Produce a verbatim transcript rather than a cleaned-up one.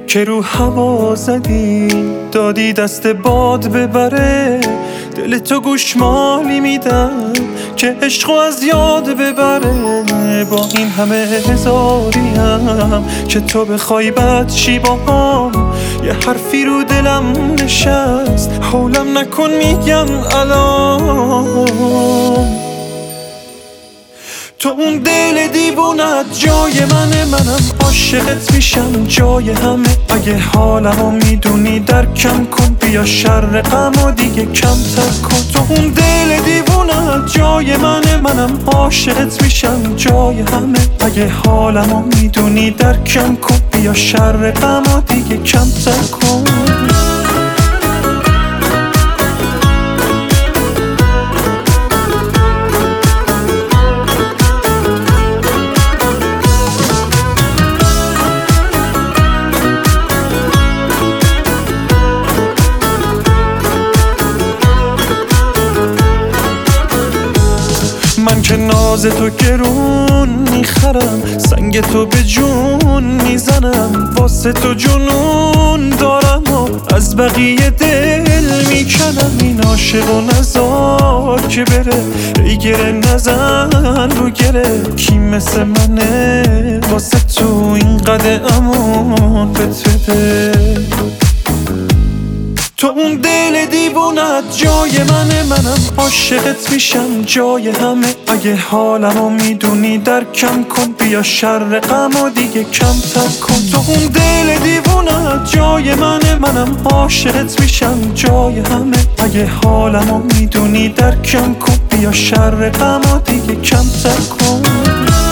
که رو هوا زدی دادی دست باد ببره، دل تو گوشمالی میدم که عشقو از یاد ببره. با این همه هزاریم که تو بخوای بد چی باهام، یه حرفی رو دلم نشست حولم نکن میگم الان. تو اون دل دیوونت جای منه، منم عاشقت میشم جای همه. اگه حالمو میدونی درکم کن، بیا شر غمو دیگه کمتر کن. تو اون دل دیوونت جای منه، منم عاشقت میشم جای همه. اگه حالمو میدونی درکم کن، بیا شر غمو دیگه کمتر کن. من که ناز تو گرون میخرم، سنگ تو به جون میزنم، واسه تو جنون دارم و از بقیه دل میکنم. این عاشق و نزار که بره، ای گره نزن رو گره. کی مثل منه واسه تو اینقدر امان بده. تو اون دل دیوونت جای منه، منم عاشقت میشم جای همه. اگه حالمو میدونی درکم کن، بیا شر غمو دیگه کمتر کن. تو اون دل دیوونت جای منه، منم عاشقت میشم جای همه. اگه حالمو میدونی درکم کن، بیا شر غمو دیگه کمتر کن.